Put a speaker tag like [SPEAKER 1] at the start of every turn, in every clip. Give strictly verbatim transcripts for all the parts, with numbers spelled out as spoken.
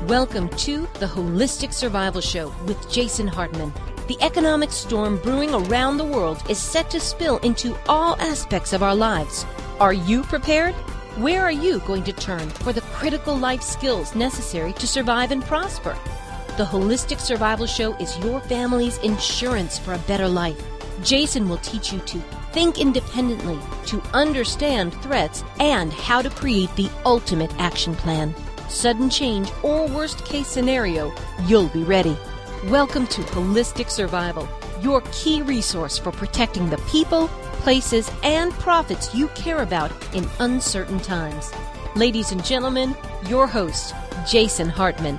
[SPEAKER 1] Welcome to the Holistic Survival Show with Jason Hartman. The economic storm brewing around the world is set to spill into all aspects of our lives. Are you prepared? Where are you going to turn for the critical life skills necessary to survive and prosper? The Holistic Survival Show is your family's insurance for a better life. Jason will teach you to think independently, to understand threats, and how to create the ultimate action plan. Sudden change or worst case scenario, you'll be ready. Welcome to Holistic Survival, your key resource for protecting the people, places, and profits you care about in uncertain times. Ladies and gentlemen, your host, Jason Hartman.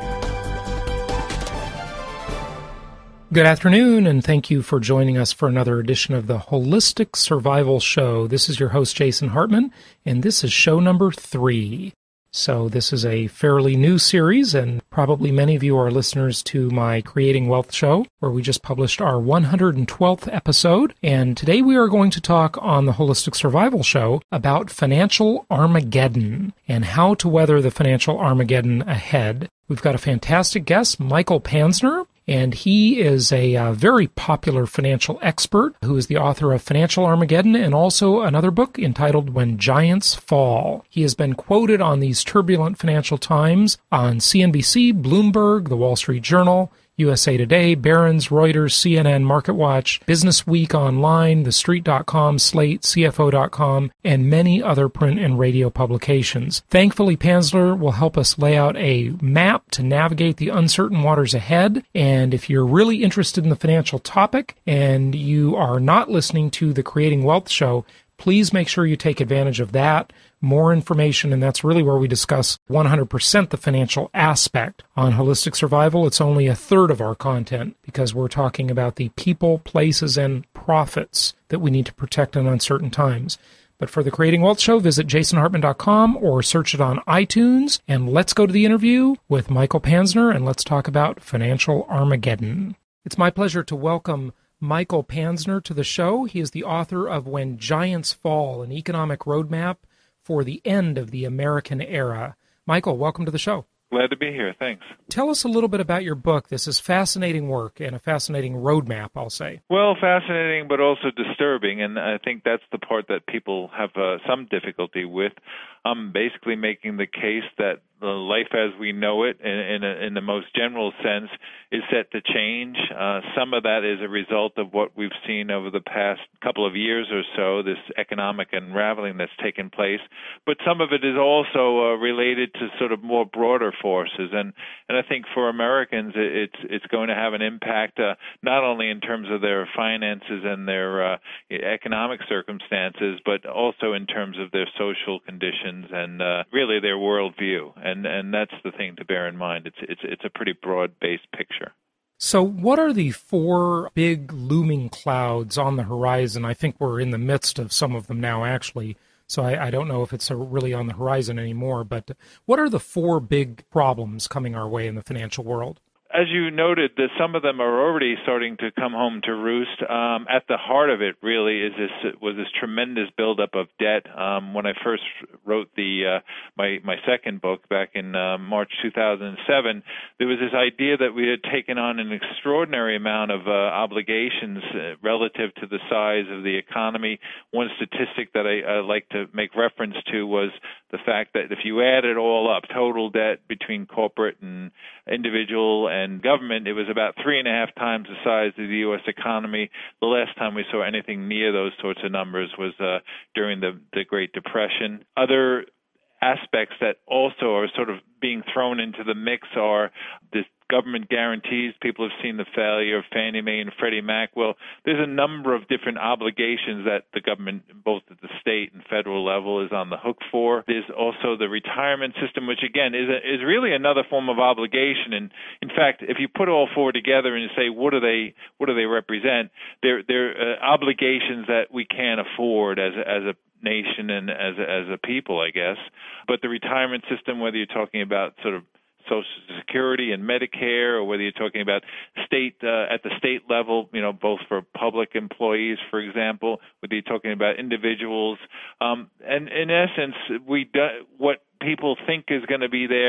[SPEAKER 2] Good afternoon, and thank you for joining us for another edition of the Holistic Survival Show. This is your host, Jason Hartman, and this is show number three. So this is a fairly new series, and probably many of you are listeners to my Creating Wealth show, where we just published our one hundred twelfth episode. And today we are going to talk on the Holistic Survival Show about financial Armageddon and how to weather the financial Armageddon ahead. We've got a fantastic guest, Michael Panzner, and he is a uh, very popular financial expert who is the author of Financial Armageddon and also another book entitled When Giants Fall. He has been quoted on these turbulent financial times on C N B C, Bloomberg, The Wall Street Journal, U S A Today, Barron's, Reuters, C N N, MarketWatch, Business Week Online, The Street dot com, Slate, C F O dot com, and many other print and radio publications. Thankfully, Panzner will help us lay out a map to navigate the uncertain waters ahead. And if you're really interested in the financial topic and you are not listening to the Creating Wealth show, please make sure you take advantage of that. More information, and that's really where we discuss one hundred percent the financial aspect. On Holistic Survival, it's only a third of our content because we're talking about the people, places, and profits that we need to protect in uncertain times. But for the Creating Wealth show, visit jason hartman dot com or search it on iTunes, and let's go to the interview with Michael Panzner, and let's talk about Financial Armageddon. It's my pleasure to welcome Michael Panzner to the show. He is the author of When Giants Fall, an economic roadmap for the end of the American era. Michael, welcome to the show.
[SPEAKER 3] Glad to be here. Thanks.
[SPEAKER 2] Tell us a little bit about your book. This is fascinating work and a fascinating roadmap, I'll say.
[SPEAKER 3] Well, fascinating, but also disturbing, and I think that's the part that people have uh, some difficulty with. I'm basically making the case that the life as we know it, in, in, a, in the most general sense, is set to change. Uh, some of that is a result of what we've seen over the past couple of years or so, this economic unraveling that's taken place. But some of it is also uh, related to sort of more broader forces. And, and I think for Americans, it's it's going to have an impact uh, not only in terms of their finances and their uh, economic circumstances, but also in terms of their social conditions and uh, really their worldview. And and that's the thing to bear in mind. It's it's it's a pretty broad-based picture.
[SPEAKER 2] So what are the four big looming clouds on the horizon? I think we're in the midst of some of them now, actually. So I, I don't know if it's really on the horizon anymore. But what are the four big problems coming our way in the financial world?
[SPEAKER 3] As you noted, that some of them are already starting to come home to roost. Um, at the heart of it, really, is this was this tremendous buildup of debt. Um, when I first wrote the uh, my my second book back in uh, March two thousand seven, there was this idea that we had taken on an extraordinary amount of uh, obligations uh, relative to the size of the economy. One statistic that I, I like to make reference to was the fact that if you add it all up, total debt between corporate and individual and government, it was about three and a half times the size of the U S economy. The last time we saw anything near those sorts of numbers was uh, during the, the Great Depression. Other aspects that also are sort of being thrown into the mix are this government guarantees. People have seen the failure of Fannie Mae and Freddie Mac. Well, there's a number of different obligations that the government, both at the state and federal level, is on the hook for. There's also the retirement system, which, again, is a, is really another form of obligation. And, in fact, if you put all four together and you say, what do they what do they represent, they're, they're uh, obligations that we can't afford as a, as a nation and as a, as a people, I guess. But the retirement system, whether you're talking about sort of Social Security and Medicare, or whether you're talking about state uh, at the state level, you know, both for public employees, for example, whether you're talking about individuals, um, and in essence, we do, what people think is going to be there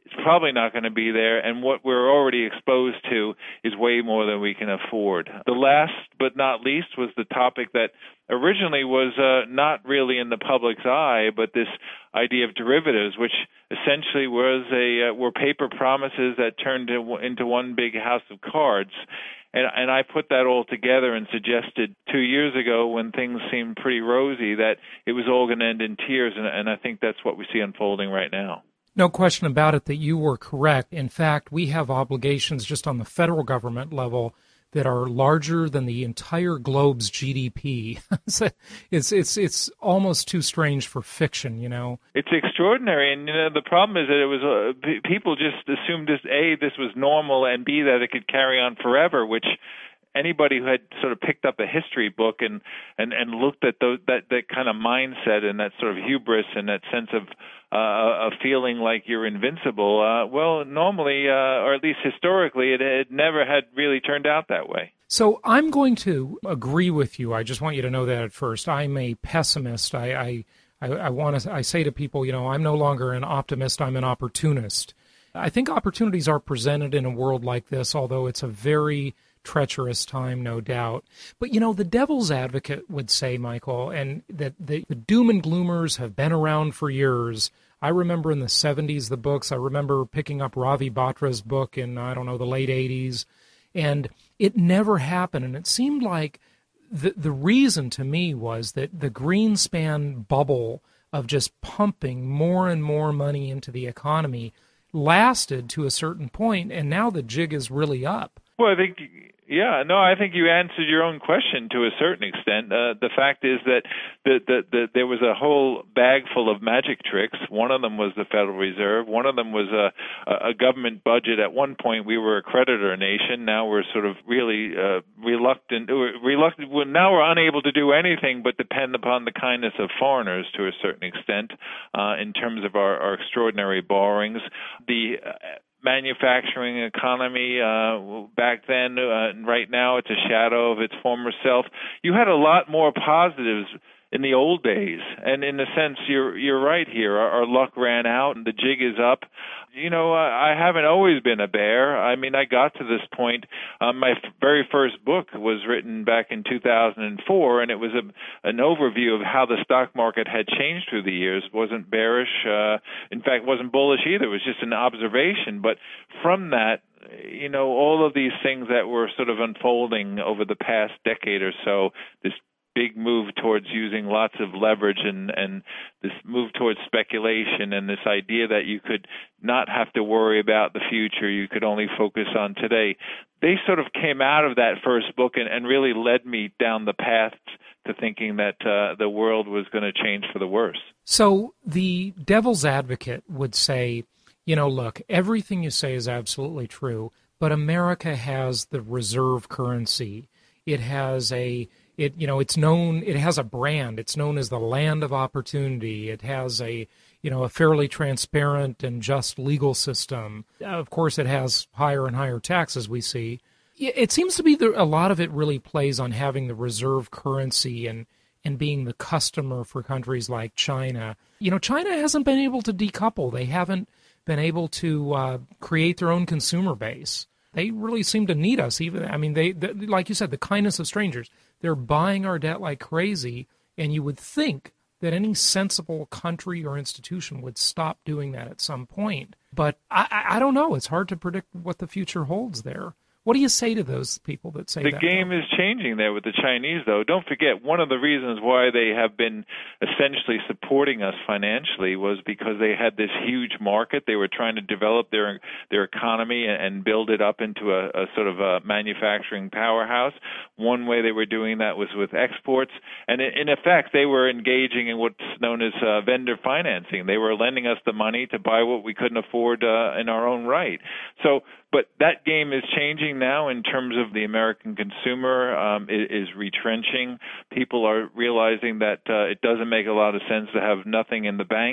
[SPEAKER 3] it's probably not going to be there, and what we're already exposed to is way more than we can afford. The last but not least was the topic that originally was uh, not really in the public's eye, but this idea of derivatives, which essentially was a uh, were paper promises that turned into one big house of cards. And, and I put that all together and suggested two years ago, when things seemed pretty rosy, that it was all going to end in tears, and, and I think that's what we see unfolding right now.
[SPEAKER 2] No question about it that you were correct. In fact, we have obligations just on the federal government level that are larger than the entire globe's G D P. it's it's it's almost too strange for fiction, you know.
[SPEAKER 3] It's extraordinary, and you know the problem is that it was uh, p- people just assumed this a this was normal, and b that it could carry on forever, which anybody who had sort of picked up a history book and and and looked at those, that that kind of mindset and that sort of hubris and that sense of uh, of feeling like you're invincible, uh, well, normally, uh, or at least historically, it, it never had really turned out that way.
[SPEAKER 2] So I'm going to agree with you. I just want you to know that at first. I'm a pessimist. I I, I, I want to. I say to people, you know, I'm no longer an optimist. I'm an opportunist. I think opportunities are presented in a world like this, although it's a very treacherous time, no doubt. But, you know, the devil's advocate would say, Michael, and that the, the doom and gloomers have been around for years. I remember in the seventies, the books. I remember picking up Ravi Batra's book in, I don't know, the late eighties. And it never happened. And it seemed like the, the reason to me was that the Greenspan bubble of just pumping more and more money into the economy lasted to a certain point, and now the jig is really up.
[SPEAKER 3] Well, I think, yeah, no, I think you answered your own question to a certain extent. Uh, the fact is that the, the, the, there was a whole bag full of magic tricks. One of them was the Federal Reserve. One of them was a, a government budget. At one point, we were a creditor nation. Now we're sort of really uh, reluctant. reluctant. Now we're unable to do anything but depend upon the kindness of foreigners to a certain extent uh, in terms of our, our extraordinary borrowings. The uh, manufacturing economy uh, back then, uh, right now, it's a shadow of its former self. You had a lot more positives in the old days, and in a sense, you're you're right here. Our, our luck ran out, and the jig is up. You know, I haven't always been a bear. I mean, I got to this point. Um, my f- very first book was written back in two thousand four, and it was a, an overview of how the stock market had changed through the years. It wasn't bearish. Uh, in fact, wasn't bullish either. It was just an observation. But from that, you know, all of these things that were sort of unfolding over the past decade or so, this big move towards using lots of leverage and, and this move towards speculation and this idea that you could not have to worry about the future, you could only focus on today. They sort of came out of that first book and, and really led me down the path to thinking that uh, the world was going to change for the worse.
[SPEAKER 2] So the devil's advocate would say, you know, look, everything you say is absolutely true, but America has the reserve currency. It has a It you know it's known it has a brand. It's known as the land of opportunity. It has a you know a fairly transparent and just legal system. Of course, it has higher and higher taxes. We see. It seems to be that a lot of it really plays on having the reserve currency and and being the customer for countries like China. You know, China hasn't been able to decouple. They haven't been able to uh, create their own consumer base. They really seem to need us. Even I mean, they, they like you said, the kindness of strangers. They're buying our debt like crazy, and you would think that any sensible country or institution would stop doing that at some point. But I, I, I don't know. It's hard to predict what the future holds there. What do you say to those people that say
[SPEAKER 3] the
[SPEAKER 2] that?
[SPEAKER 3] The game
[SPEAKER 2] though?
[SPEAKER 3] is changing there with the Chinese, though. Don't forget, one of the reasons why they have been essentially supporting us financially was because they had this huge market. They were trying to develop their their economy and build it up into a, a sort of a manufacturing powerhouse. One way they were doing that was with exports. And in effect, they were engaging in what's known as uh, vendor financing. They were lending us the money to buy what we couldn't afford uh, in our own right. So, but that game is changing now in terms of the American consumer um, is, is retrenching. People are realizing that uh, it doesn't make a lot of sense to have nothing in the bank.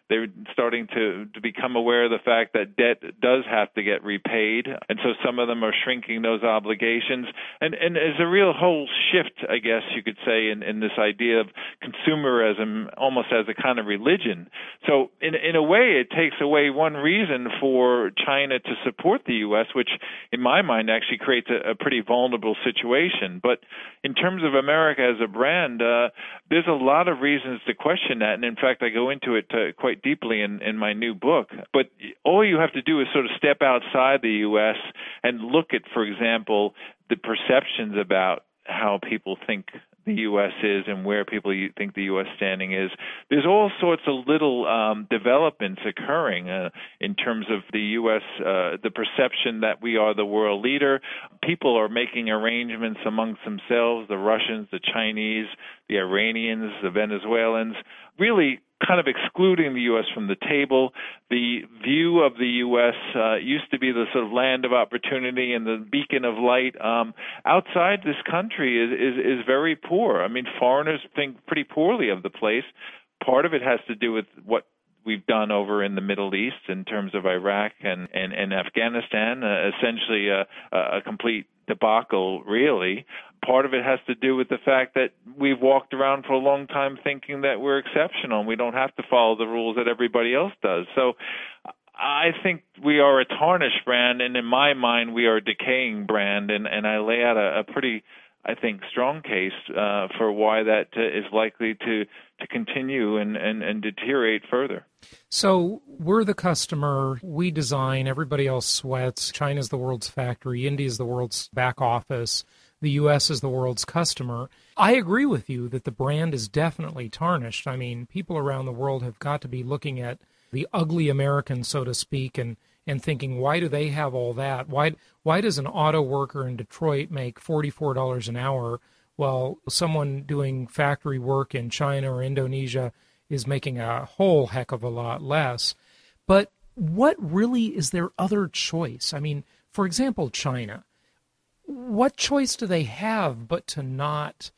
[SPEAKER 3] they're starting to, to become aware of the fact that debt does have to get repaid, and so some of them are shrinking those obligations. And and there's a real whole shift, I guess you could say, in, in this idea of consumerism almost as a kind of religion. So in in a way, it takes away one reason for China to support the U S, which in my mind actually creates a, a pretty vulnerable situation. But in terms of America as a brand, uh, there's a lot of reasons to question that. And in fact, I go into it uh, quite deeply in, in my new book. But all you have to do is sort of step outside the U S and look at, for example, the perceptions about how people think the U S is and where people think the U S standing is. There's all sorts of little um, developments occurring uh, in terms of the U S, uh, the perception that we are the world leader. People are making arrangements amongst themselves, the Russians, the Chinese, the Iranians, the Venezuelans, really kind of excluding the U S from the table. The view of the U S uh, used to be the sort of land of opportunity and the beacon of light. Um, outside this country is, is, is very poor. I mean, foreigners think pretty poorly of the place. Part of it has to do with what we've done over in the Middle East in terms of Iraq and, and, and Afghanistan, uh, essentially a, a complete debacle, really. Part of it has to do with the fact that we've walked around for a long time thinking that we're exceptional and we don't have to follow the rules that everybody else does. So I think we are a tarnished brand, and in my mind, we are a decaying brand, and, and I lay out a, a pretty, I think, strong case uh, for why that uh, is likely to, to continue and, and, and deteriorate further.
[SPEAKER 2] So we're the customer, we design, everybody else sweats, China's the world's factory, India's the world's back office, the U S is the world's customer. I agree with you that the brand is definitely tarnished. I mean, people around the world have got to be looking at the ugly American, so to speak, and, and thinking, why do they have all that? Why why does an auto worker in Detroit make forty-four dollars an hour while someone doing factory work in China or Indonesia is making a whole heck of a lot less? But what really is their other choice? I mean, for example, China. What choice do they have but to not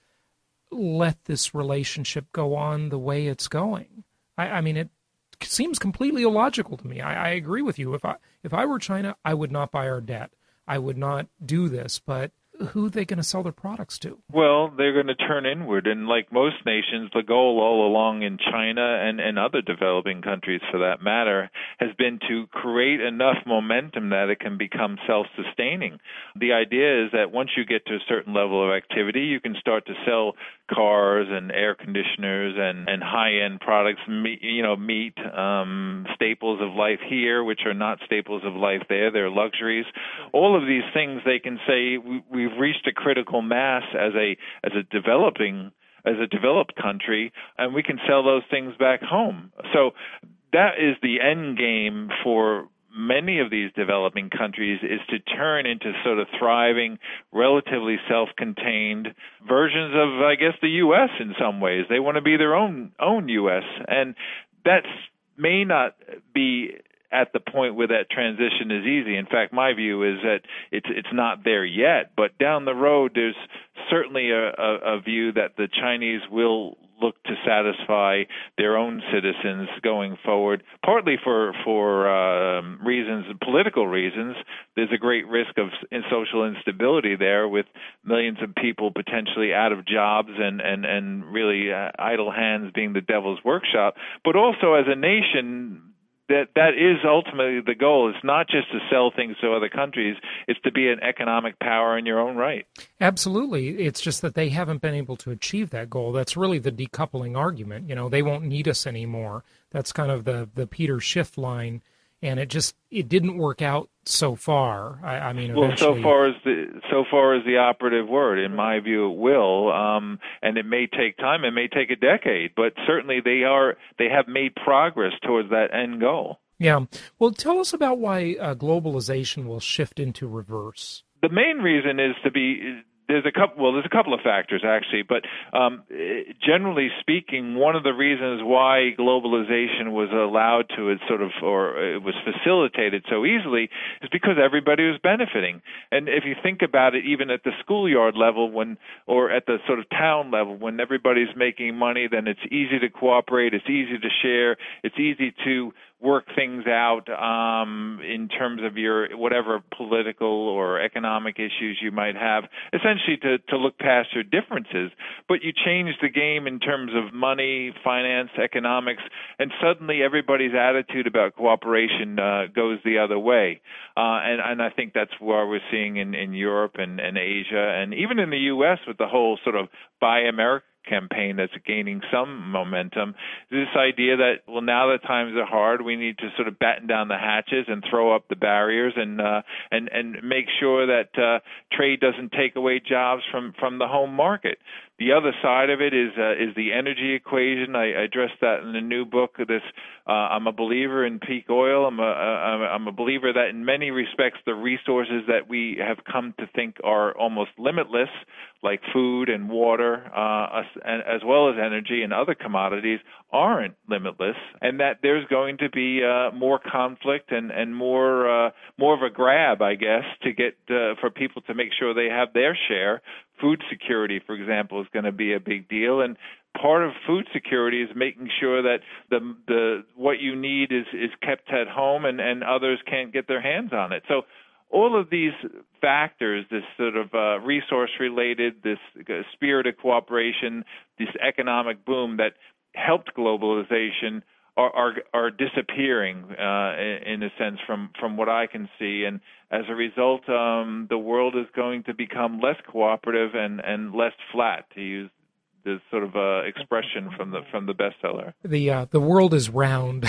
[SPEAKER 2] let this relationship go on the way it's going? I, I mean, it seems completely illogical to me. I, I agree with you. If I if I were China, I would not buy our debt. I would not do this. But who are they going to sell their products to?
[SPEAKER 3] Well, they're going to turn inward. And like most nations, the goal all along in China and, and other developing countries, for that matter, has been to create enough momentum that it can become self-sustaining. The idea is that once you get to a certain level of activity, you can start to sell cars and air conditioners and, and high-end products, meat, you know, meat, um, staples of life here, which are not staples of life there. They're luxuries. All of these things, they can say we, we've reached a critical mass as a as a developing as a developed country, and we can sell those things back home. So that is the end game for many of these developing countries, is to turn into sort of thriving, relatively self-contained versions of, I guess, the U S in some ways. They want to be their own own U S, and that may not be at the point where that transition is easy. In fact, my view is that it's it's not there yet, but down the road, there's certainly a, a, a view that the Chinese will look to satisfy their own citizens going forward, partly for for um, reasons, political reasons. There's a great risk of in social instability there, with millions of people potentially out of jobs and, and, and really uh, idle hands being the devil's workshop. But also as a nation, that that is ultimately the goal. It's not just to sell things to other countries. It's to be an economic power in your own right.
[SPEAKER 2] Absolutely. It's just that they haven't been able to achieve that goal. That's really the decoupling argument. You know, they won't need us anymore. That's kind of the, the Peter Schiff line. And it just it didn't work out so far. I, I mean,
[SPEAKER 3] well,
[SPEAKER 2] eventually...
[SPEAKER 3] so far as the so far as the operative word, in my view, it will, um, and it may take time. It may take a decade, but certainly they are they have made progress towards that end goal.
[SPEAKER 2] Yeah. Well, tell us about why uh, globalization will shift into reverse.
[SPEAKER 3] The main reason is to be There's a couple. Well, there's a couple of factors actually, but um, generally speaking, one of the reasons why globalization was allowed to it sort of, or it was facilitated so easily, is because everybody was benefiting. And if you think about it, even at the schoolyard level, when or at the sort of town level, when everybody's making money, then it's easy to cooperate. It's easy to share. It's easy to work things out um, in terms of your whatever political or economic issues you might have, essentially to, to look past your differences. But you change the game in terms of money, finance, economics, and suddenly everybody's attitude about cooperation uh, goes the other way. Uh, and, and I think that's what we're seeing in, in Europe and, and Asia, and even in the U S with the whole sort of Buy America campaign that's gaining some momentum. This idea that, well, now that times are hard, we need to sort of batten down the hatches and throw up the barriers and uh, and and make sure that uh, trade doesn't take away jobs from, from the home market. The other side of it is uh, is the energy equation. I, I addressed that in the new book. This uh, I'm a believer in peak oil. I'm a I'm a believer that in many respects the resources that we have come to think are almost limitless, like food and water, uh, as well as energy and other commodities, aren't limitless, and that there's going to be uh, more conflict and and more uh, more of a grab, I guess, to get uh, for people to make sure they have their share. Food security, for example, is going to be a big deal, and part of food security is making sure that the the what you need is is kept at home, and and others can't get their hands on it. So all of these factors, this sort of uh, resource-related, this uh, spirit of cooperation, this economic boom that helped globalization, are are, are disappearing uh, in, in a sense from, from what I can see. And as a result, um, the world is going to become less cooperative and, and less flat, to use this sort of uh, expression from the from the bestseller.
[SPEAKER 2] The uh, the world is round.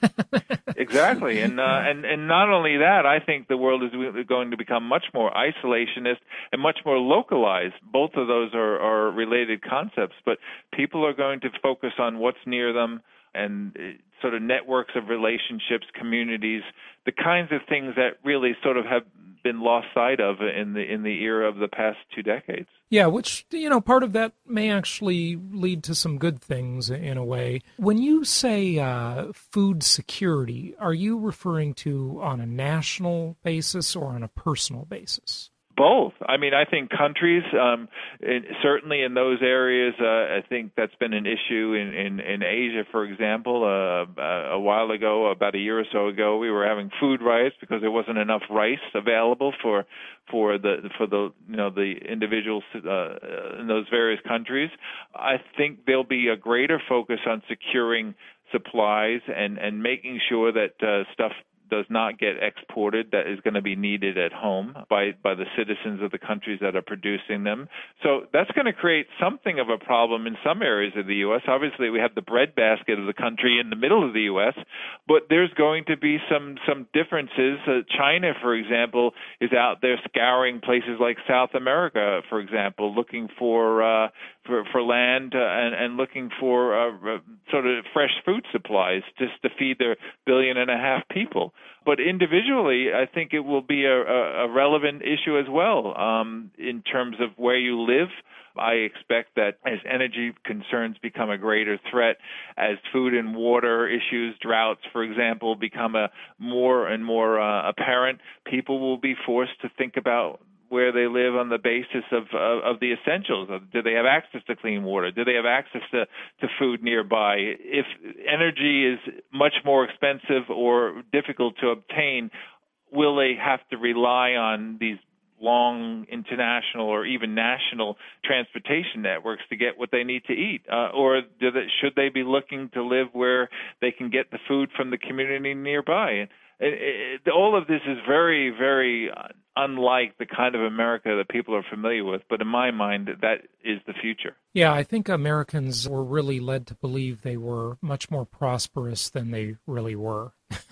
[SPEAKER 3] Exactly, and uh, and and not only that, I think the world is going to become much more isolationist and much more localized. Both of those are, are related concepts, but people are going to focus on what's near them and sort of networks of relationships, communities, the kinds of things that really sort of have been lost sight of in the in the era of the past two decades.
[SPEAKER 2] Yeah, which, you know, part of that may actually lead to some good things in a way. When you say uh, food security, are you referring to on a national basis or on a personal basis?
[SPEAKER 3] Both. I mean, I think countries, um, in, certainly in those areas, uh, I think that's been an issue in, in, in Asia, for example. Uh, a while ago, about a year or so ago, we were having food riots because there wasn't enough rice available for for the for the you know the individuals uh, in those various countries. I think there'll be a greater focus on securing supplies and and making sure that uh, stuff does not get exported that is going to be needed at home by, by the citizens of the countries that are producing them. So that's going to create something of a problem in some areas of the U S. Obviously, we have the breadbasket of the country in the middle of the U S, but there's going to be some, some differences. Uh, China, for example, is out there scouring places like South America, for example, looking for uh, for, for land uh, and, and looking for uh, sort of fresh food supplies just to feed their billion and a half people. But individually, I think it will be a, a relevant issue as well um, in terms of where you live. I expect that as energy concerns become a greater threat, as food and water issues, droughts, for example, become a more and more uh, apparent, people will be forced to think about where they live on the basis of, of of the essentials. Do they have access to clean water? Do they have access to, to food nearby? If energy is much more expensive or difficult to obtain, will they have to rely on these long international or even national transportation networks to get what they need to eat? Uh, or do they, should they be looking to live where they can get the food from the community nearby? It, it, all of this is very, very unlike the kind of America that people are familiar with, but in my mind, that is the future.
[SPEAKER 2] Yeah, I think Americans were really led to believe they were much more prosperous than they really were.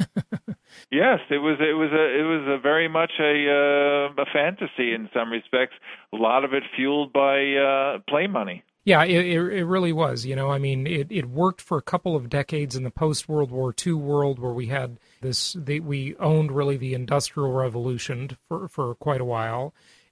[SPEAKER 3] Yes, it was. It was a. It was a very much a uh, a fantasy in some respects. A lot of it fueled by uh, play money.
[SPEAKER 2] Yeah, it, it really was. You know, I mean, it, it worked for a couple of decades in the post-World War Two world where we had this, the, we owned really the Industrial Revolution for, for quite a while.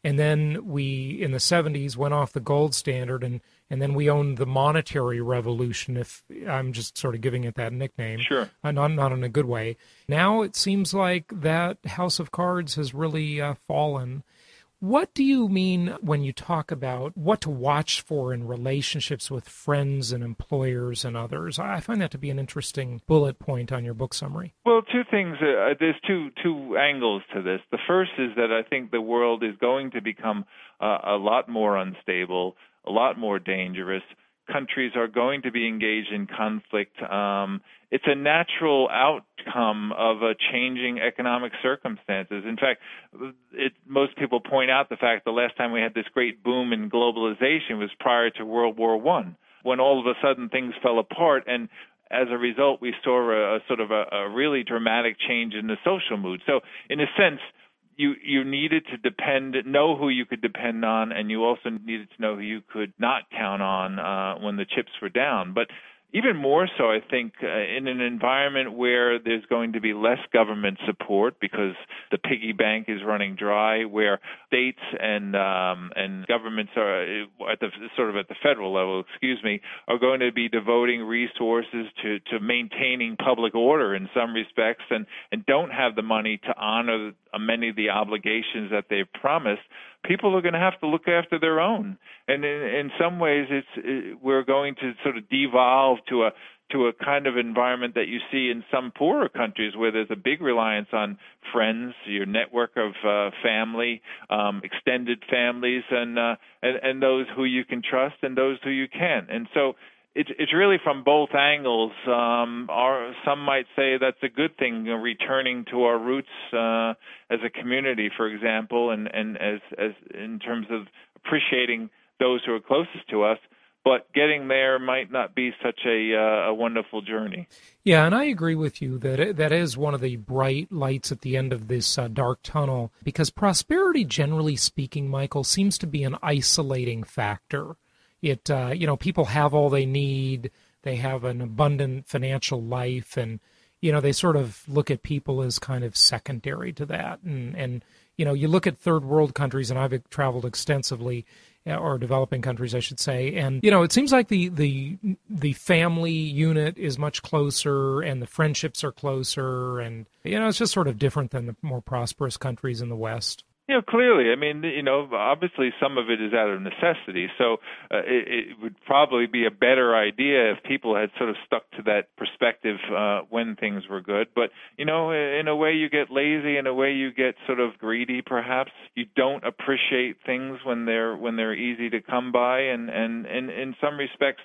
[SPEAKER 2] And then we, in the seventies, went off the gold standard, and, and then we owned the monetary revolution, if I'm just sort of giving it that nickname.
[SPEAKER 3] Sure.
[SPEAKER 2] Uh, not, not in a good way. Now it seems like that house of cards has really uh, fallen. What do you mean when you talk about what to watch for in relationships with friends and employers and others? I find that to be an interesting bullet point on your book summary.
[SPEAKER 3] Well, two things. Uh, there's two two angles to this. The first is that I think the world is going to become uh, a lot more unstable, a lot more dangerous. Countries are going to be engaged in conflict. Um, it's a natural outcome of a changing economic circumstances. In fact, it, most people point out the fact the last time we had this great boom in globalization was prior to World War One, when all of a sudden things fell apart, and as a result, we saw a, a sort of a, a really dramatic change in the social mood. So, in a sense, You you needed to depend, know who you could depend on, and you also needed to know who you could not count on uh, when the chips were down. But even more so, I think, uh, in an environment where there's going to be less government support because the piggy bank is running dry, where states and um, and governments are at the sort of at the federal level, excuse me, are going to be devoting resources to, to maintaining public order in some respects, and, and don't have the money to honor many of the obligations that they've promised. People are going to have to look after their own, and in, in some ways, it's it, we're going to sort of devolve to a to a kind of environment that you see in some poorer countries where there's a big reliance on friends, your network of uh, family, um, extended families, and, uh, and and those who you can trust and those who you can't. And so it's it's really from both angles. Um, our, some might say that's a good thing, you know, returning to our roots uh, as a community, for example, and, and as as in terms of appreciating those who are closest to us. But getting there might not be such a, uh, a wonderful journey.
[SPEAKER 2] Yeah, and I agree with you that it, that is one of the bright lights at the end of this uh, dark tunnel, because prosperity, generally speaking, Michael, seems to be an isolating factor. It, uh, you know, people have all they need, they have an abundant financial life, and, you know, they sort of look at people as kind of secondary to that. And, and you know, you look at third world countries, and I've traveled extensively, or developing countries, I should say. And, you know, it seems like the, the the family unit is much closer and the friendships are closer. And, you know, it's just sort of different than the more prosperous countries in the West.
[SPEAKER 3] You know, clearly, I mean, you know, obviously some of it is out of necessity. So uh, it, it would probably be a better idea if people had sort of stuck to that perspective uh, when things were good. But, you know, in a way you get lazy, in a way you get sort of greedy, perhaps. You don't appreciate things when they're when they're easy to come by. And, and, and in some respects,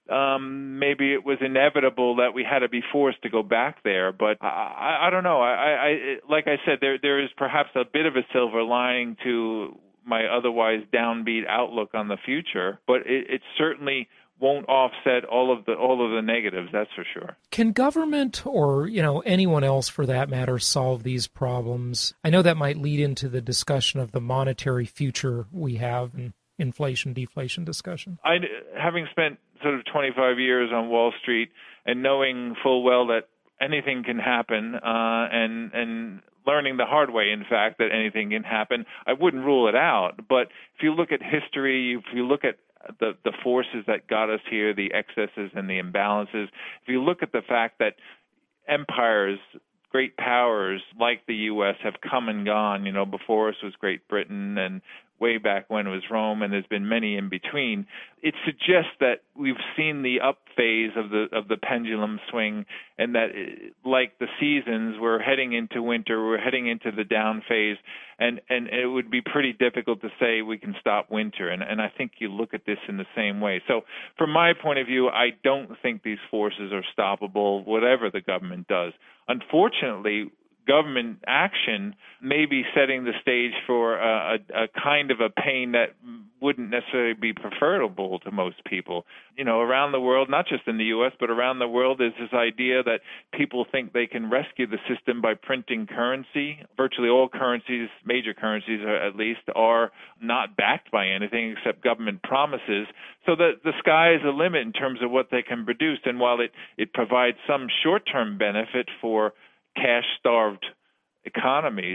[SPEAKER 3] Um, maybe it was inevitable that we had to be forced to go back there, but I, I, I don't know. I, I, like I said, there there is perhaps a bit of a silver lining to my otherwise downbeat outlook on the future, but it, it certainly won't offset all of the all of the negatives. That's for sure.
[SPEAKER 2] Can government, or you know anyone else for that matter, solve these problems? I know that might lead into the discussion of the monetary future we have and inflation deflation discussion.
[SPEAKER 3] I, having spent sort of twenty-five years on Wall Street and knowing full well that anything can happen, uh, and and learning the hard way, in fact, that anything can happen, I wouldn't rule it out. But if you look at history, if you look at the the forces that got us here, the excesses and the imbalances, if you look at the fact that empires, great powers like the U S have come and gone, you know, before us was Great Britain, and way back when it was Rome, and there's been many in between. It suggests that we've seen the up phase of the of the pendulum swing, and that, like the seasons, we're heading into winter, we're heading into the down phase, and, and it would be pretty difficult to say we can stop winter, and, and I think you look at this in the same way. So from my point of view, I don't think these forces are stoppable, whatever the government does. Unfortunately, government action may be setting the stage for a, a, a kind of a pain that wouldn't necessarily be preferable to most people. You know, around the world, not just in the U S, but around the world, there's this idea that people think they can rescue the system by printing currency. Virtually all currencies, major currencies at least, are not backed by anything except government promises, so that the sky is the limit in terms of what they can produce. And while it, it provides some short-term benefit for cash-starved economies,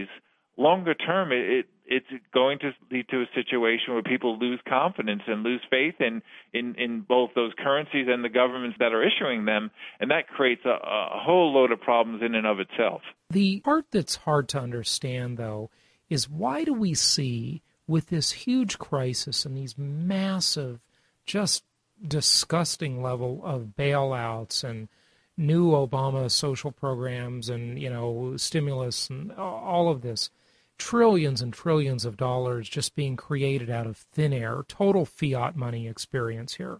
[SPEAKER 3] longer term, it, it it's going to lead to a situation where people lose confidence and lose faith in, in, in both those currencies and the governments that are issuing them, and that creates a, a whole load of problems in and of itself.
[SPEAKER 2] The part that's hard to understand, though, is why do we see, with this huge crisis and these massive, just disgusting level of bailouts and new Obama social programs and, you know, stimulus and all of this, trillions and trillions of dollars just being created out of thin air, total fiat money experience here.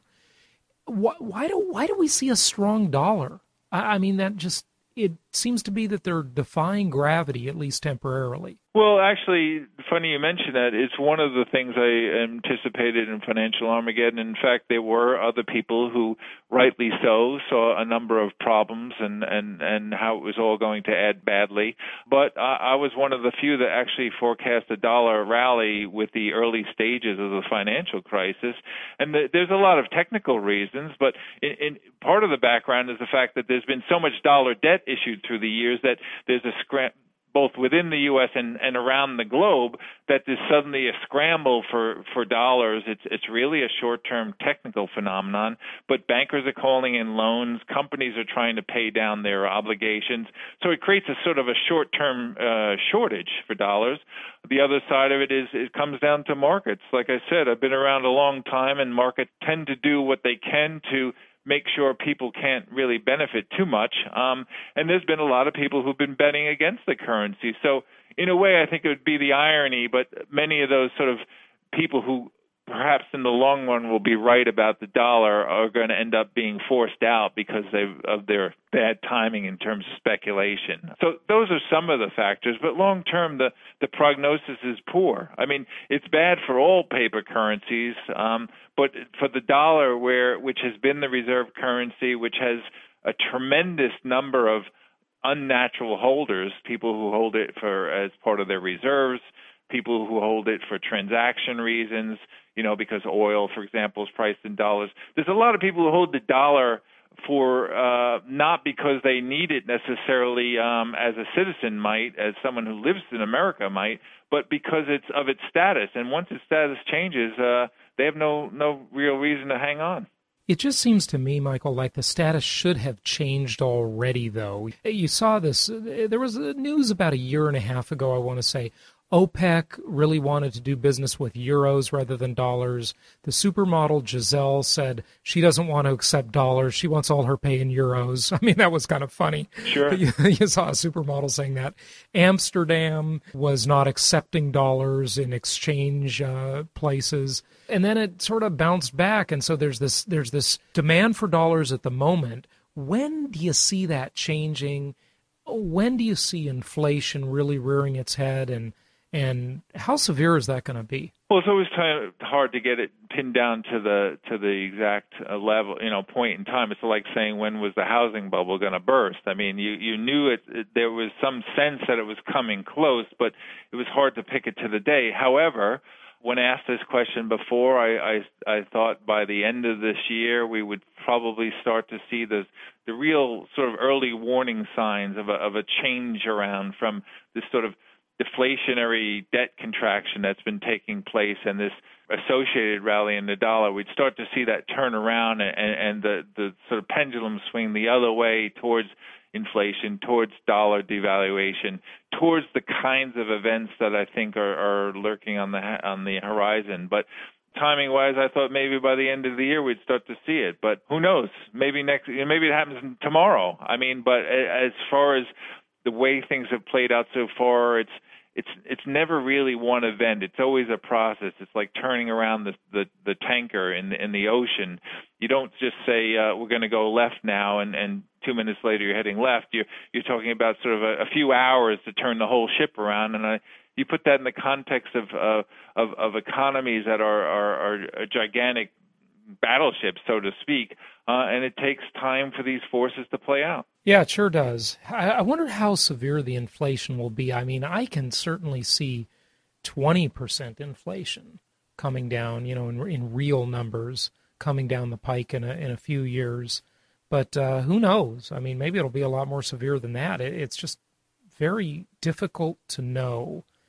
[SPEAKER 2] Why, why do why do we see a strong dollar? I, I mean, that just, it seems to be that they're defying gravity, at least temporarily.
[SPEAKER 3] Well, actually, funny you mention that. It's one of the things I anticipated in Financial Armageddon. In fact, there were other people who, rightly so, saw a number of problems and, and, and how it was all going to end badly. But I, I was one of the few that actually forecast a dollar rally with the early stages of the financial crisis. And the, there's a lot of technical reasons, but in, in, part of the background is the fact that there's been so much dollar debt issued through the years that there's a scram- both within the U S and, and around the globe, that there's suddenly a scramble for, for dollars. It's it's really a short-term technical phenomenon, but bankers are calling in loans. Companies are trying to pay down their obligations. So it creates a sort of a short-term uh, shortage for dollars. The other side of it is it comes down to markets. Like I said, I've been around a long time, and markets tend to do what they can to make sure people can't really benefit too much. Um, and there's been a lot of people who've been betting against the currency. So in a way, I think it would be the irony, but many of those sort of people who perhaps in the long run will be right about the dollar are going to end up being forced out because they've, of their bad timing in terms of speculation. So those are some of the factors, but long term, the, the prognosis is poor. I mean, it's bad for all paper currencies, um, but for the dollar, where which has been the reserve currency, which has a tremendous number of unnatural holders, people who hold it for as part of their reserves, people who hold it for transaction reasons, you know, because oil, for example, is priced in dollars. There's a lot of people who hold the dollar for uh, not because they need it necessarily um, as a citizen might, as someone who lives in America might, but because it's of its status. And once its status changes, uh, they have no, no real reason to hang on.
[SPEAKER 2] It just seems to me, Michael, like the status should have changed already, though. You saw this. There was news about a year and a half ago, I want to say. OPEC really wanted to do business with euros rather than dollars. The supermodel Giselle said she doesn't want to accept dollars. She wants all her pay in euros. I mean, that was kind of funny.
[SPEAKER 3] Sure.
[SPEAKER 2] You, you saw a supermodel saying that. Amsterdam was not accepting dollars in exchange uh, places. And then it sort of bounced back. And so there's this there's this demand for dollars at the moment. When do you see that changing? When do you see inflation really rearing its head, and And how severe is that going to be?
[SPEAKER 3] Well, it's always kind of hard to get it pinned down to the to the exact uh, level, you know, point in time. It's like saying, when was the housing bubble going to burst? I mean, you you knew it, it. There was some sense that it was coming close, but it was hard to pick it to the day. However, when asked this question before, I, I, I thought by the end of this year we would probably start to see the the real sort of early warning signs of a, of a change around from this sort of deflationary debt contraction that's been taking place and this associated rally in the dollar. We'd start to see that turn around and, and the, the sort of pendulum swing the other way towards inflation, towards dollar devaluation, towards the kinds of events that I think are, are lurking on the on the horizon. But timing-wise, I thought maybe by the end of the year we'd start to see it. But who knows? Maybe next. Maybe it happens tomorrow. I mean, but as far as the way things have played out so far, it's it's it's never really one event. It's always a process. It's like turning around the the, the tanker in the, in the ocean. You don't just say uh, we're going to go left now, and, and two minutes later you're heading left. You're you're talking about sort of a, a few hours to turn the whole ship around, and I, you put that in the context of uh, of, of economies that are are, are gigantic battleships, so to speak, uh, and it takes time for these forces to play out.
[SPEAKER 2] Yeah, it sure does. I, I wonder how severe the inflation will be. I mean, I can certainly see twenty percent inflation coming down, you know, in, in real numbers, coming down the pike in a, in a few years. But uh, who knows? I mean, maybe it'll be a lot more severe than that. It, it's just very difficult to know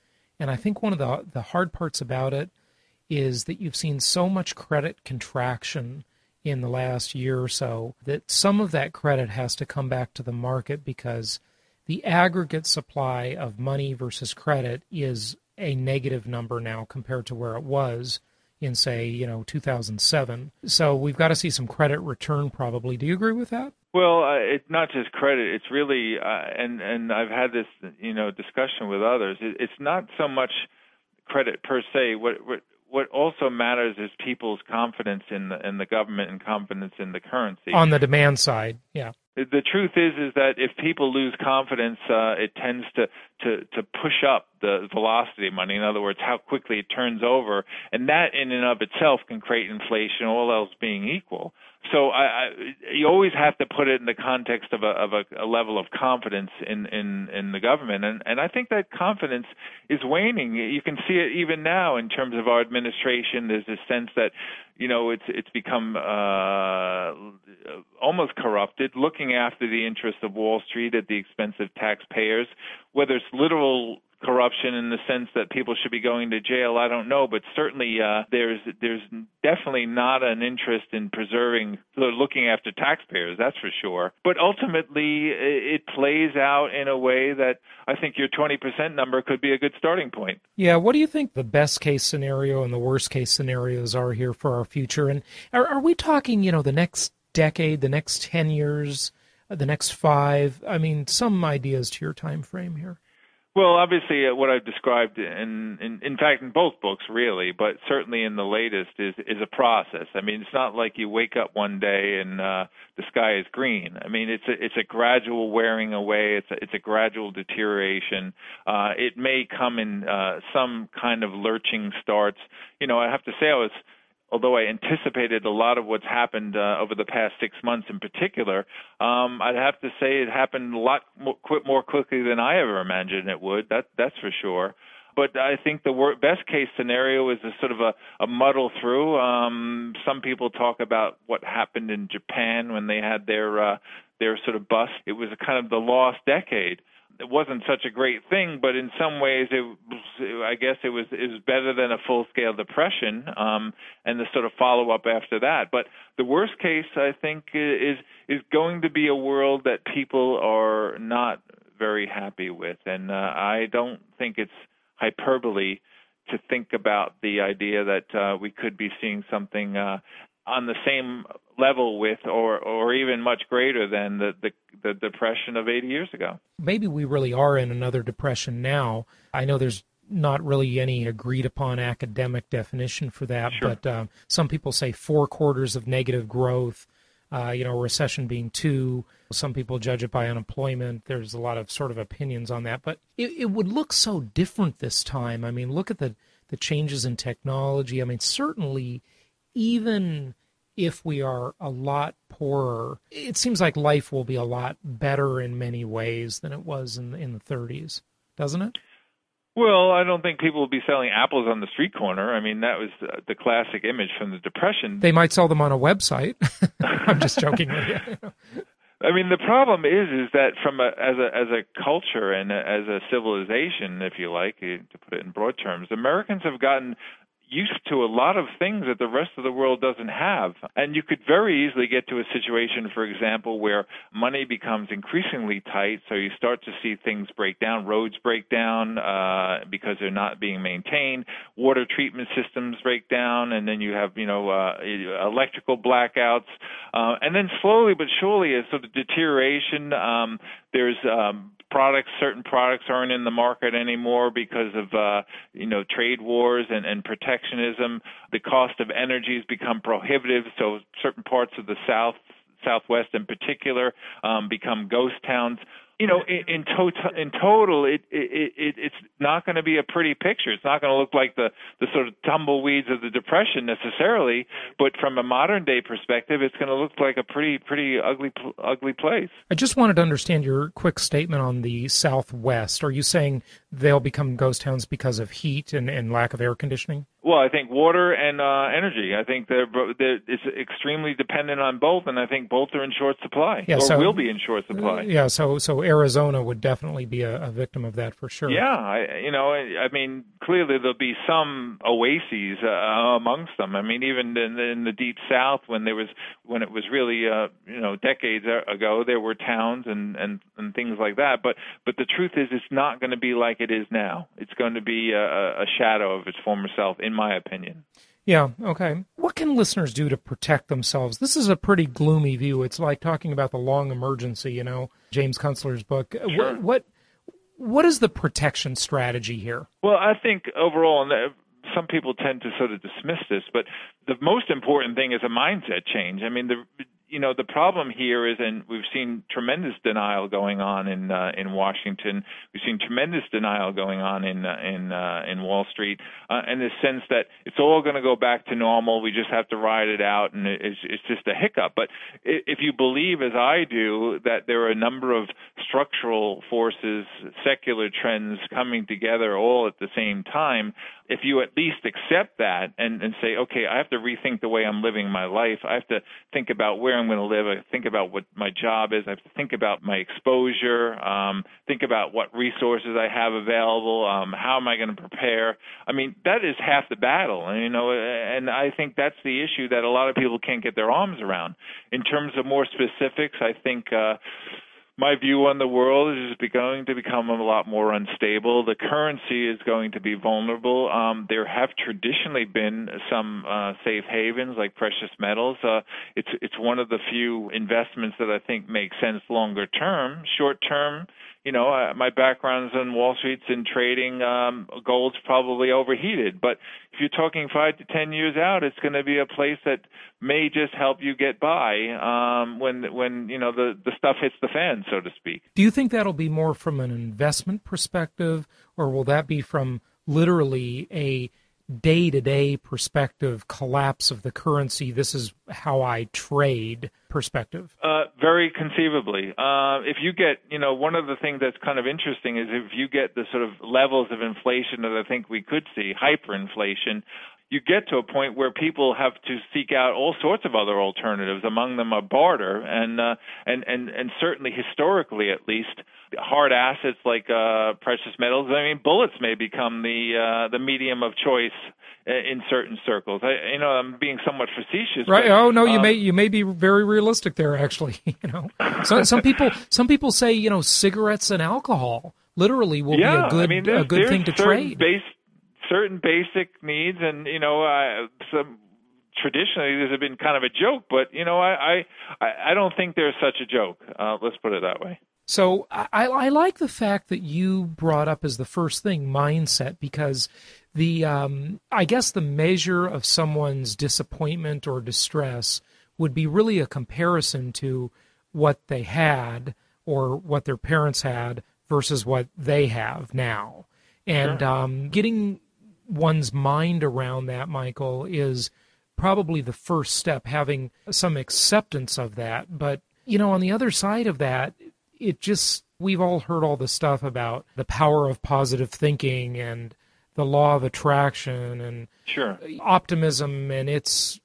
[SPEAKER 2] And I think one of the the hard parts about it is that you've seen so much credit contraction in the last year or so that some of that credit has to come back to the market because the aggregate supply of money versus credit is a negative number now compared to where it was in, say, you know, two thousand seven. So we've got to see some credit return probably. Do you agree with that?
[SPEAKER 3] Well, uh, it's not just credit. It's really, uh, and, and I've had this, you know, discussion with others. It, it's not so much credit per se. What, what what also matters is people's confidence in the, in the government and confidence in the currency.
[SPEAKER 2] On the demand side, yeah.
[SPEAKER 3] The truth is, is that if people lose confidence, uh, it tends to, to, to push up the velocity of money. In other words, how quickly it turns over, and that in and of itself can create inflation, all else being equal. So I, I, you always have to put it in the context of a, of a, a level of confidence in, in, in the government, and, and I think that confidence is waning. You can see it even now in terms of our administration. There's a sense that, you know, it's it's become uh, almost corrupted, looking after the interests of Wall Street at the expense of taxpayers. Whether it's literal corruption in the sense that people should be going to jail, I don't know, but certainly uh, there's there's definitely not an interest in preserving, looking after taxpayers, that's for sure. But ultimately, it plays out in a way that I think your twenty percent number could be a good starting point.
[SPEAKER 2] Yeah, what do you think the best case scenario and the worst case scenarios are here for our future? And are, are we talking, you know, the next decade, the next ten years, the next five? I mean, some ideas to your time frame here.
[SPEAKER 3] Well, obviously, uh, what I've described, in, in in fact, in both books, really, but certainly in the latest, is is a process. I mean, it's not like you wake up one day and uh, the sky is green. I mean, it's a, it's a gradual wearing away. It's a, it's a gradual deterioration. Uh, it may come in uh, some kind of lurching starts. You know, I have to say, I was. Although I anticipated a lot of what's happened uh, over the past six months in particular, um, I'd have to say it happened a lot more, more quickly than I ever imagined it would. That, that's for sure. But I think the wor- best case scenario is a sort of a, a muddle through. Um, some people talk about what happened in Japan when they had their uh, their sort of bust. It was a kind of the lost decade. It wasn't such a great thing, but in some ways, it, I guess it was it was better than a full-scale depression, um, and the sort of follow-up after that. But the worst case, I think, is is going to be a world that people are not very happy with, and uh, I don't think it's hyperbole to think about the idea that uh, we could be seeing something uh, on the same level with, or or even much greater than the, the the depression of eighty years ago.
[SPEAKER 2] Maybe we really are in another depression now. I know there's not really any agreed upon academic definition for that,
[SPEAKER 3] sure.
[SPEAKER 2] but um, some people say four quarters of negative growth, uh, you know, recession being two. Some people judge it by unemployment. There's a lot of sort of opinions on that, but it, it would look so different this time. I mean, look at the, the changes in technology. I mean, certainly even if we are a lot poorer, it seems like life will be a lot better in many ways than it was in, in the thirties, doesn't it?
[SPEAKER 3] Well, I don't think people will be selling apples on the street corner. I mean, that was the, the classic image from the Depression.
[SPEAKER 2] They might sell them on a website. I'm just joking with you.
[SPEAKER 3] I mean, the problem is, is that from a, as a as a culture and a, as a civilization, if you like, to put it in broad terms, Americans have gotten used to a lot of things that the rest of the world doesn't have. And you could very easily get to a situation, for example, where money becomes increasingly tight, so you start to see things break down, roads break down uh, because they're not being maintained, water treatment systems break down, and then you have, you know, uh, electrical blackouts. Uh, and then slowly but surely, a sort of deterioration. Um, there's um, products, certain products aren't in the market anymore because of, uh, you know, trade wars and, and protectionism. The cost of energy has become prohibitive, so certain parts of the South, Southwest in particular, um, become ghost towns. You know, in, in, to- in total, it, it, it, it's not going to be a pretty picture. It's not going to look like the, the sort of tumbleweeds of the Depression necessarily, but from a modern-day perspective, it's going to look like a pretty, pretty ugly, ugly place.
[SPEAKER 2] I just wanted to understand your quick statement on the Southwest. Are you saying they'll become ghost towns because of heat and, and lack of air conditioning?
[SPEAKER 3] Well, I think water and uh, energy. I think they're, they're it's extremely dependent on both, and I think both are in short supply,
[SPEAKER 2] yeah,
[SPEAKER 3] or
[SPEAKER 2] so,
[SPEAKER 3] will be in short supply.
[SPEAKER 2] Uh, yeah, so so Arizona would definitely be a, a victim of that for sure.
[SPEAKER 3] Yeah, I, you know, I mean, clearly there'll be some oases uh, amongst them. I mean, even in, in the deep South, when there was when it was really, uh, you know, decades ago, there were towns and, and, and things like that. But but the truth is, it's not going to be like it is now. It's going to be a, a shadow of its former self, in my opinion.
[SPEAKER 2] Yeah, okay. What can listeners do to protect themselves? This is a pretty gloomy view. It's like talking about the long emergency, you know, James Kunstler's book.
[SPEAKER 3] Sure.
[SPEAKER 2] What, what what is the protection strategy here?
[SPEAKER 3] Well, I think overall, and some people tend to sort of dismiss this, but the most important thing is a mindset change. I mean, the you know, the problem here is, and we've seen tremendous denial going on in uh, in Washington. We've seen tremendous denial going on in uh, in uh, in Wall Street, uh, in the sense that it's all going to go back to normal. We just have to ride it out, and it's, it's just a hiccup. But if you believe, as I do, that there are a number of structural forces, secular trends coming together all at the same time, if you at least accept that and, and say, okay, I have to rethink the way I'm living my life. I have to think about where I'm going to live. I have to think about what my job is. I have to think about my exposure, um, think about what resources I have available, um, how am I going to prepare. I mean, that is half the battle, and, you know, and I think that's the issue that a lot of people can't get their arms around. In terms of more specifics, I think uh, my view on the world is going to become a lot more unstable. The currency is going to be vulnerable. Um, there have traditionally been some uh, safe havens like precious metals. Uh, it's it's one of the few investments that I think make sense longer term. Short term, you know, uh, my background's in Wall Street's in trading. Um, gold's probably overheated, but if you're talking five to ten years out, it's going to be a place that may just help you get by um, when when you know the, the stuff hits the fan, so to speak.
[SPEAKER 2] Do you think that'll be more from an investment perspective, or will that be from literally a day-to-day perspective, collapse of the currency, this is how I trade perspective?
[SPEAKER 3] Uh, very conceivably. Uh, if you get, you know, one of the things that's kind of interesting is if you get the sort of levels of inflation that I think we could see, hyperinflation, you get to a point where people have to seek out all sorts of other alternatives. Among them are barter, and uh, and and and certainly historically, at least, hard assets like uh, precious metals. I mean, bullets may become the uh, the medium of choice in certain circles. I, you know, I'm being somewhat facetious.
[SPEAKER 2] Right?
[SPEAKER 3] But,
[SPEAKER 2] oh no, you
[SPEAKER 3] um,
[SPEAKER 2] may you may be very realistic there. Actually, you know, so some people some people say, you know, cigarettes and alcohol literally will
[SPEAKER 3] yeah,
[SPEAKER 2] be a good
[SPEAKER 3] I mean,
[SPEAKER 2] a good thing to trade.
[SPEAKER 3] Base, certain basic needs, and you know, uh, some traditionally this has been kind of a joke, but you know, I I, I don't think there's such a joke. Uh, let's put it that way.
[SPEAKER 2] So I, I like the fact that you brought up as the first thing mindset, because the um, I guess the measure of someone's disappointment or distress would be really a comparison to what they had or what their parents had versus what they have now. And
[SPEAKER 3] Sure.
[SPEAKER 2] um, getting one's mind around that, Michael, is probably the first step, having some acceptance of that. But, you know, on the other side of that, it just, we've all heard all the stuff about the power of positive thinking and the law of attraction and
[SPEAKER 3] Sure.
[SPEAKER 2] optimism and its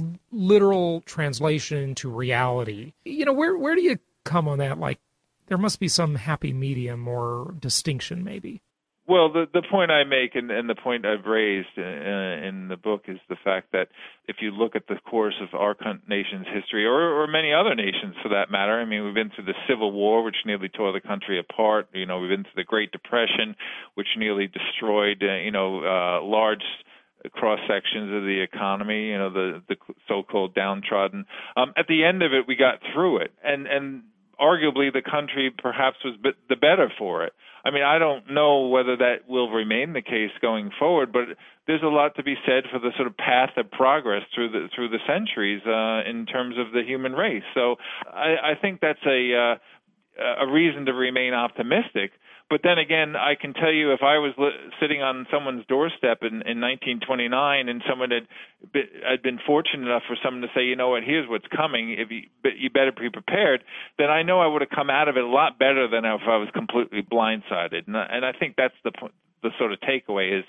[SPEAKER 2] literal translation into reality. You know, where where do you come on that? Like, there must be some happy medium or distinction, maybe.
[SPEAKER 3] Well, the the point I make and, and the point I've raised uh, in the book is the fact that if you look at the course of our nation's history, or, or many other nations for that matter, I mean, we've been through the Civil War, which nearly tore the country apart. You know, we've been through the Great Depression, which nearly destroyed, uh, you know, uh, large cross sections of the economy, you know, the the so-called downtrodden. Um, at the end of it, we got through it, and and arguably the country perhaps was bit the better for it. I mean, I don't know whether that will remain the case going forward, but there's a lot to be said for the sort of path of progress through the through the centuries uh, in terms of the human race. So I, I think that's a uh, a reason to remain optimistic. But then again, I can tell you, if I was li- sitting on someone's doorstep in, in nineteen twenty-nine, and someone had been, I'd been fortunate enough for someone to say, you know what, here's what's coming, if you, but you better be prepared, then I know I would have come out of it a lot better than if I was completely blindsided. And I, and I think that's the the sort of takeaway is,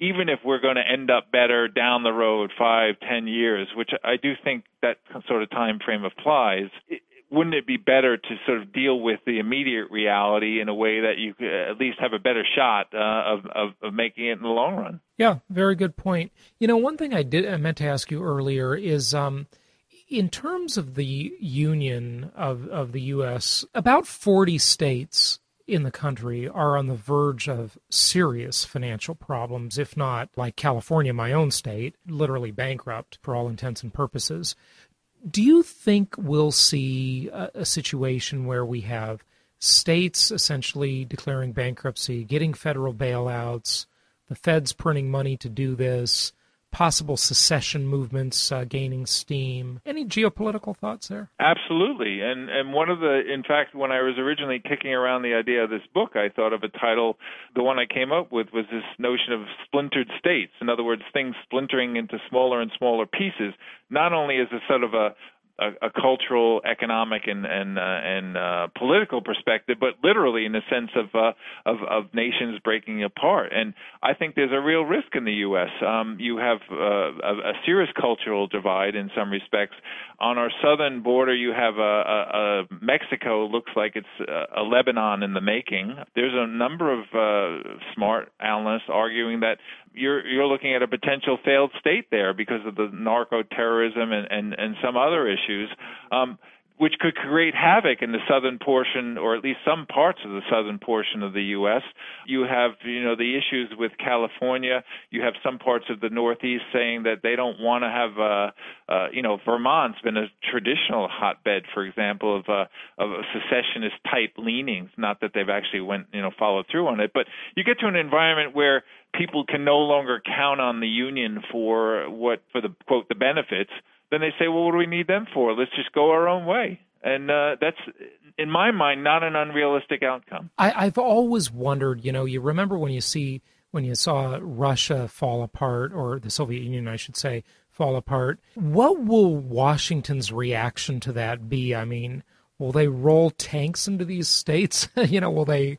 [SPEAKER 3] even if we're going to end up better down the road five, ten years, which I do think that sort of time frame applies, it, wouldn't it be better to sort of deal with the immediate reality in a way that you could at least have a better shot uh, of, of, of making it in the long run?
[SPEAKER 2] Yeah, very good point. You know, one thing I did I meant to ask you earlier is um, in terms of the union of, of the U S, about forty states in the country are on the verge of serious financial problems, if not, like California, my own state, literally bankrupt for all intents and purposes. Do you think we'll see a, a situation where we have states essentially declaring bankruptcy, getting federal bailouts, the Fed's printing money to do this, possible secession movements uh, gaining steam? Any geopolitical thoughts there?
[SPEAKER 3] Absolutely. And and one of the, in fact, when I was originally kicking around the idea of this book, I thought of a title, the one I came up with was this notion of splintered states. In other words, things splintering into smaller and smaller pieces, not only as a sort of a A, a cultural, economic, and and uh, and uh, political perspective, but literally in the sense of, uh, of of nations breaking apart. And I think there's a real risk in the U S. Um, you have uh, a, a serious cultural divide in some respects. On our southern border, you have a, a, a Mexico looks like it's a Lebanon in the making. There's a number of uh, smart analysts arguing that you're you're looking at a potential failed state there because of the narco-terrorism and, and, and some other issues, um, which could create havoc in the southern portion, or at least some parts of the southern portion of the U S. You have, you know, the issues with California. You have some parts of the Northeast saying that they don't want to have, uh, uh, you know, Vermont's been a traditional hotbed, for example, of uh, of secessionist type leanings. Not that they've actually went, you know, followed through on it, but you get to an environment where people can no longer count on the union for what, for the quote, the benefits. Then they say, well, what do we need them for? Let's just go our own way. And uh, that's, in my mind, not an unrealistic outcome.
[SPEAKER 2] I, I've always wondered, you know, you remember when you see, when you saw Russia fall apart, or the Soviet Union, I should say, fall apart, what will Washington's reaction to that be? I mean, will they roll tanks into these states? you know, will they,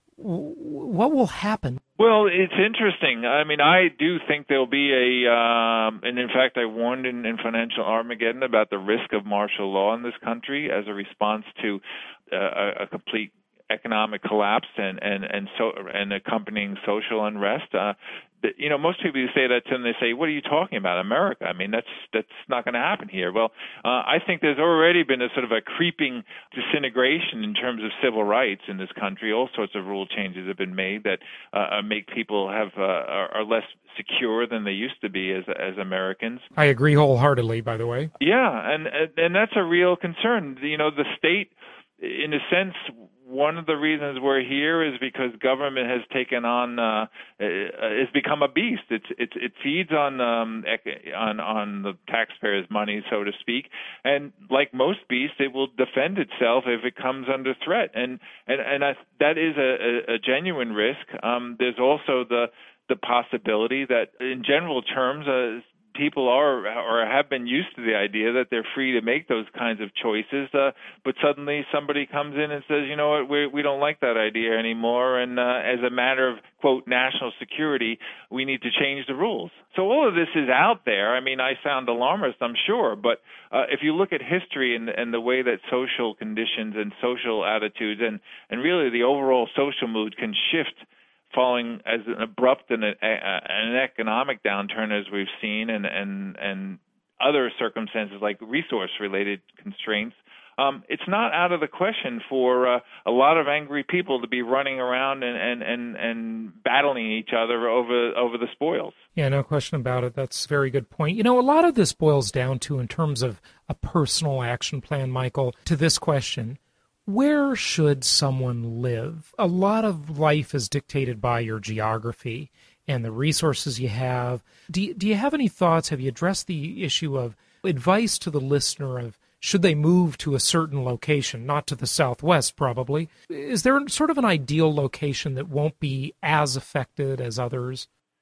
[SPEAKER 2] what will happen?
[SPEAKER 3] Well, it's interesting. I mean, I do think there'll be a, um, and in fact, I warned in, in Financial Armageddon about the risk of martial law in this country as a response to uh, a, a complete economic collapse and and and so and accompanying social unrest. Uh, you know, most people who say that to them, they say, "What are you talking about, America? I mean, that's that's not going to happen here." Well, uh, I think there's already been a sort of a creeping disintegration in terms of civil rights in this country. All sorts of rule changes have been made that uh, make people have uh, are, are less secure than they used to be as as Americans.
[SPEAKER 2] I agree wholeheartedly, by the way.
[SPEAKER 3] Yeah, and and that's a real concern. You know, the state, in a sense, one of the reasons we're here is because government has taken on, uh, it's become a beast. It's, it's, it feeds on, um, on, on the taxpayers' money, so to speak. And like most beasts, it will defend itself if it comes under threat. And, and, and I, that is a, a genuine risk. Um, there's also the, the possibility that in general terms, uh, people are or have been used to the idea that they're free to make those kinds of choices, uh, but suddenly somebody comes in and says, you know what, we, we don't like that idea anymore, and uh, as a matter of, quote, national security, we need to change the rules. So all of this is out there. I mean, I sound alarmist, I'm sure, but uh, if you look at history and, and the way that social conditions and social attitudes and, and really the overall social mood can shift following as an abrupt and a, a, an economic downturn as we've seen, and, and, and other circumstances like resource-related constraints, um, it's not out of the question for uh, a lot of angry people to be running around and, and, and, and battling each other over over the spoils.
[SPEAKER 2] Yeah, no question about it. That's a very good point. You know, a lot of this boils down to, in terms of a personal action plan, Michael, to this question: where should someone live? A lot of life is dictated by your geography and the resources you have. Do you, do you have any thoughts? Have you addressed the issue of advice to the listener of should they move to a certain location, not to the Southwest probably? Is there sort of an ideal location that won't be as affected as others?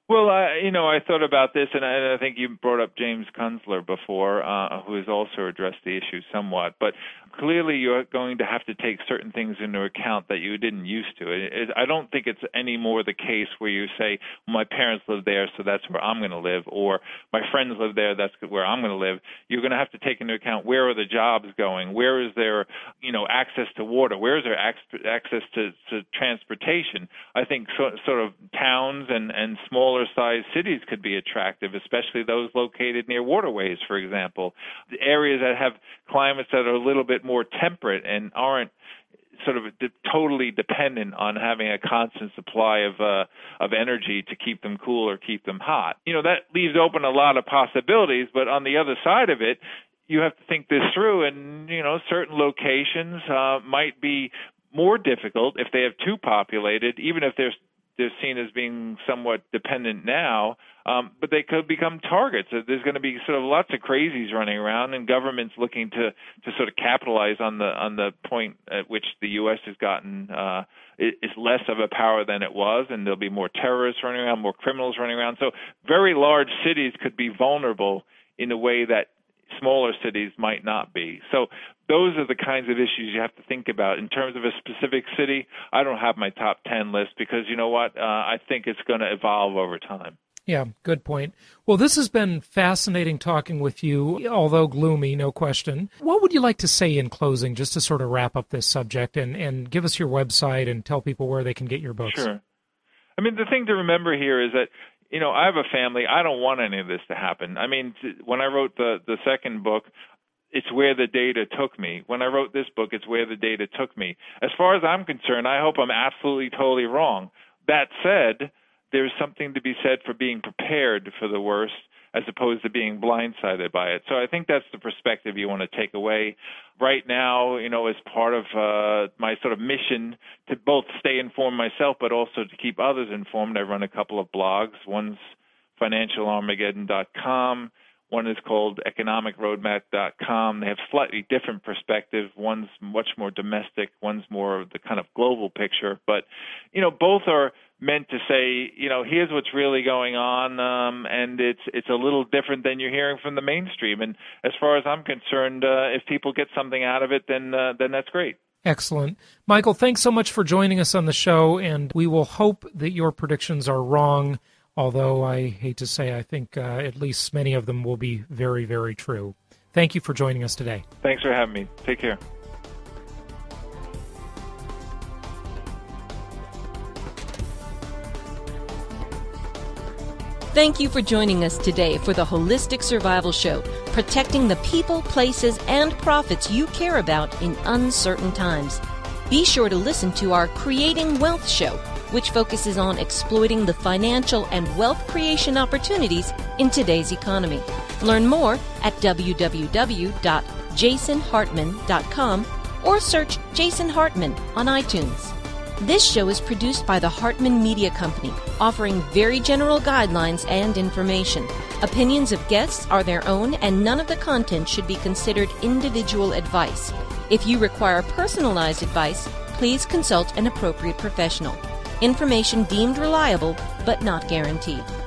[SPEAKER 3] Well, I, you know, I thought about this, and I, I think you brought up James Kunstler before, uh, who has also addressed the issue somewhat. But clearly, you're going to have to take certain things into account that you didn't used to. It, it, I don't think it's any more the case where you say, well, my parents live there, so that's where I'm going to live, or my friends live there, that's where I'm going to live. You're going to have to take into account, where are the jobs going? Where is there, you know, access to water? Where is there ac- access to, to transportation? I think so, sort of towns and, and smaller sized cities could be attractive, especially those located near waterways, for example. The areas that have climates that are a little bit more temperate and aren't sort of de- totally dependent on having a constant supply of uh, of energy to keep them cool or keep them hot. You know, that leaves open a lot of possibilities, but on the other side of it, you have to think this through, and, you know, certain locations uh, might be more difficult if they have too populated, even if they're they're seen as being somewhat dependent now, um, but they could become targets. There's going to be sort of lots of crazies running around, and governments looking to, to sort of capitalize on the on the point at which the U S has gotten uh, is less of a power than it was, and there'll be more terrorists running around, more criminals running around. So very large cities could be vulnerable in a way that smaller cities might not be. So those are the kinds of issues you have to think about. In terms of a specific city, I don't have my top ten list because, you know what, uh, I think it's going to evolve over time.
[SPEAKER 2] Yeah, good point. Well, this has been fascinating talking with you, although gloomy, no question. What would you like to say in closing, just to sort of wrap up this subject and, and give us your website and tell people where they can get your books?
[SPEAKER 3] Sure. I mean, the thing to remember here is that, you know, I have a family. I don't want any of this to happen. I mean, when I wrote the, the second book, it's where the data took me. When I wrote this book, it's where the data took me. As far as I'm concerned, I hope I'm absolutely, totally wrong. That said, there's something to be said for being prepared for the worst as opposed to being blindsided by it. So I think that's the perspective you want to take away. Right now, you know, as part of uh, my sort of mission to both stay informed myself but also to keep others informed, I run a couple of blogs. One's financial armageddon dot com. One is called economic roadmap dot com. They have slightly different perspectives. One's much more domestic. One's more of the kind of global picture. But, you know, both are meant to say, you know, here's what's really going on, um, and it's it's a little different than you're hearing from the mainstream. And as far as I'm concerned, uh, if people get something out of it, then uh, then that's great.
[SPEAKER 2] Excellent. Michael, thanks so much for joining us on the show, and we will hope that your predictions are wrong, although I hate to say I think uh, at least many of them will be very, very true. Thank you for joining us today.
[SPEAKER 3] Thanks for having me. Take care.
[SPEAKER 1] Thank you for joining us today for the Holistic Survival Show, protecting the people, places, and profits you care about in uncertain times. Be sure to listen to our Creating Wealth show, which focuses on exploiting the financial and wealth creation opportunities in today's economy. Learn more at w w w dot jason hartman dot com or search Jason Hartman on iTunes. This show is produced by the Hartman Media Company, offering very general guidelines and information. Opinions of guests are their own, and none of the content should be considered individual advice. If you require personalized advice, please consult an appropriate professional. Information deemed reliable, but not guaranteed.